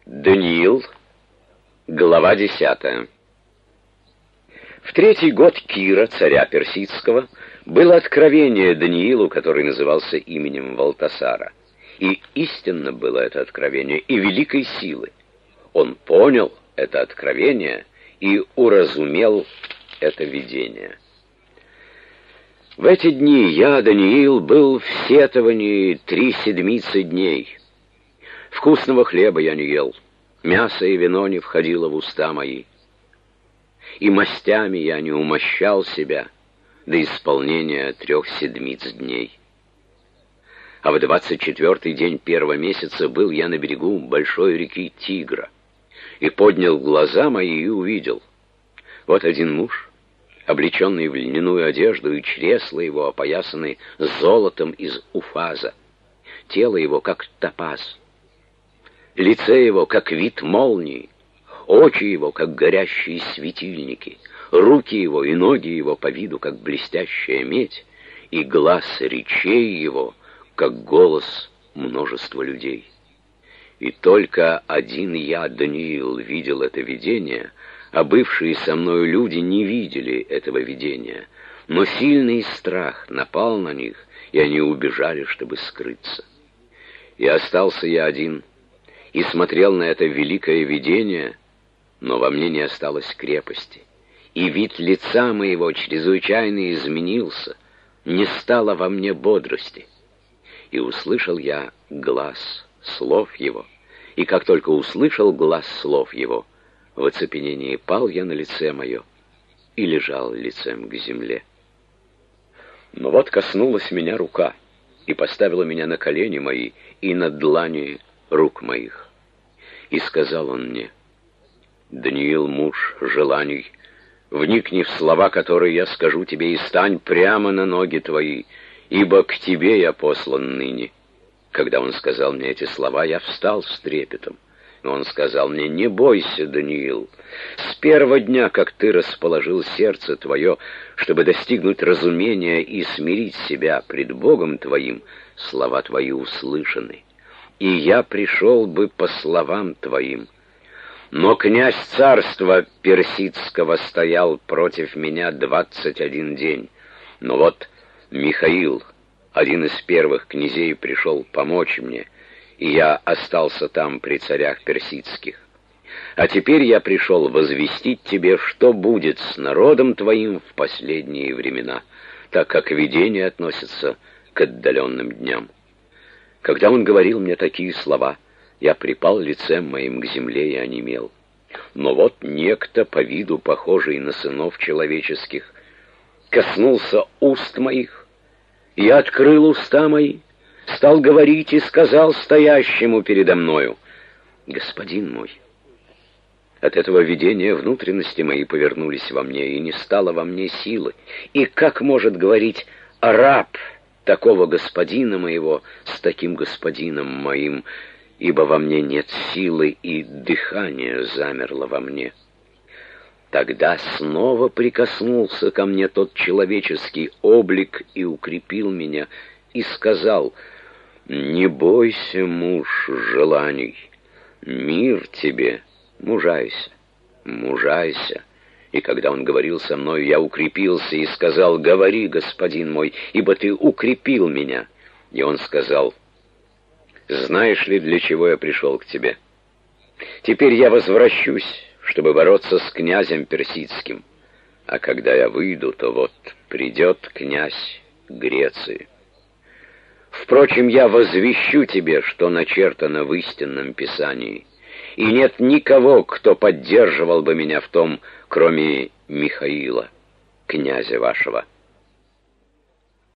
Даниил, глава 10. В 3-й год Кира, царя персидского, было откровение Даниилу, который назывался именем Валтасара. И истинно было это откровение, и великой силы. Он понял это откровение и уразумел это видение. В эти дни я, Даниил, был в сетовании 3 седмицы дней. Вкусного хлеба я не ел, мясо и вино не входило в уста мои, и мастями я не умощал себя до исполнения 3 седмиц дней. А в 24-й день 1-го месяца был я на берегу большой реки Тигра, и поднял глаза мои и увидел. Вот один муж, облеченный в льняную одежду, и чресла его опоясаны золотом из Уфаза, тело его как топаз, лице его, как вид молнии, очи его, как горящие светильники, руки его и ноги его по виду, как блестящая медь, и глаз речей его, как голос множества людей. И только один я, Даниил, видел это видение, а бывшие со мною люди не видели этого видения, но сильный страх напал на них, и они убежали, чтобы скрыться. И остался я один, и смотрел на это великое видение, но во мне не осталось крепости, и вид лица моего чрезвычайно изменился, не стало во мне бодрости. И услышал я глас слов его, и как только услышал глас слов его, в оцепенении пал я на лице мое и лежал лицем к земле. Но вот коснулась меня рука и поставила меня на колени мои и на длани рук моих. И сказал он мне: «Даниил, муж желаний, вникни в слова, которые я скажу тебе, и стань прямо на ноги твои, ибо к тебе я послан ныне». Когда он сказал мне эти слова, я встал с трепетом. Но он сказал мне: «Не бойся, Даниил, с 1-го дня, как ты расположил сердце твое, чтобы достигнуть разумения и смирить себя пред Богом твоим, слова твои услышаны, и я пришел бы по словам твоим. Но князь царства персидского стоял против меня 21 день. Но вот Михаил, один из первых князей, пришел помочь мне, и я остался там при царях персидских. А теперь я пришел возвестить тебе, что будет с народом твоим в последние времена, так как видение относится к отдаленным дням». Когда он говорил мне такие слова, я припал лицем моим к земле и онемел. Но вот некто, по виду похожий на сынов человеческих, коснулся уст моих, и я открыл уста мои, стал говорить и сказал стоящему передо мною: «Господин мой». От этого видения внутренности мои повернулись во мне, и не стало во мне силы. И как может говорить раб такого господина моего с таким господином моим, ибо во мне нет силы, и дыхание замерло во мне. Тогда снова прикоснулся ко мне тот человеческий облик и укрепил меня, и сказал: «Не бойся, муж желаний, мир тебе, мужайся, мужайся». И когда он говорил со мной, я укрепился и сказал: «Говори, господин мой, ибо ты укрепил меня». И он сказал: «Знаешь ли, для чего я пришел к тебе? Теперь я возвращусь, чтобы бороться с князем персидским. А когда я выйду, то вот придет князь Греции. Впрочем, я возвещу тебе, что начертано в истинном Писании, и нет никого, кто поддерживал бы меня в том, кроме Михаила, князя вашего».